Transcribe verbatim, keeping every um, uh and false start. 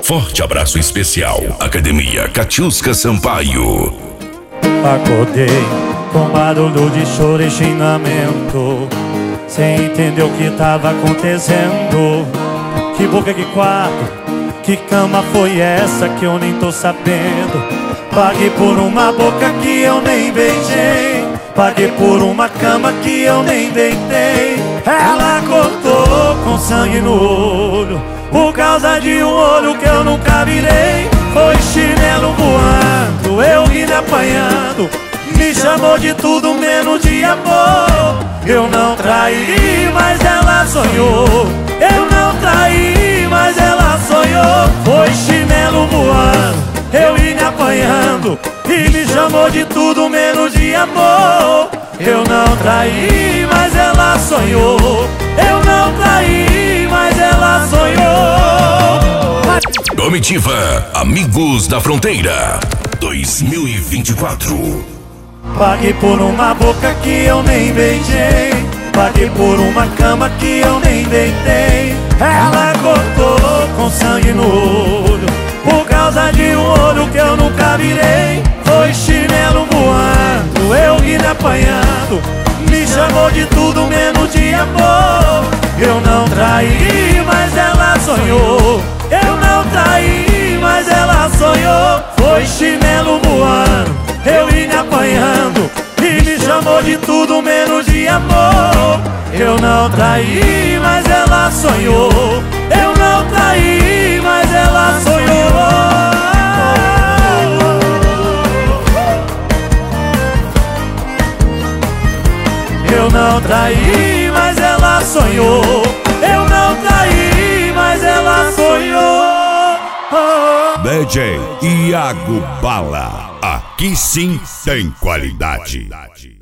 Forte abraço especial, Academia Catiusca Sampaio. Acordei com barulho de choro e xingamento, sem entender o que tava acontecendo. Que boca, que quarto, que cama foi essa que eu nem tô sabendo? Paguei por uma boca que eu nem beijei, paguei por uma cama que eu nem deitei. Ela cortou com sangue no olho, por causa de um olho que eu nunca virei. Foi chinelo voando, eu vim apanhando, me chamou de tudo menos de amor. Eu não traí, mas ela sonhou. Eu não traí, mas ela sonhou. Foi chinelo voando, eu vim apanhando, e me chamou de tudo menos de amor. Eu não traí, mas ela sonhou. Eu não traí, mas ela sonhou. Comitiva Amigos da Fronteira dois mil e vinte e quatro. Paguei por uma boca que eu nem beijei, paguei por uma cama que eu nem deitei. Ela cortou com sangue no olho, por causa de um olho que eu nunca virei. Foi chinelo voando, eu vim apanhando, me chamou de tudo menos de amor. Eu não traí, mas ela sonhou. Eu não traí, mas ela sonhou. Foi chinelo voando, eu vim apanhando, e me chamou de tudo menos de amor. Eu não traí, mas ela sonhou. Eu não traí, mas ela sonhou. Eu não traí, mas ela sonhou. Eu não traí, mas ela sonhou. D J Iago Bala, aqui sim tem qualidade.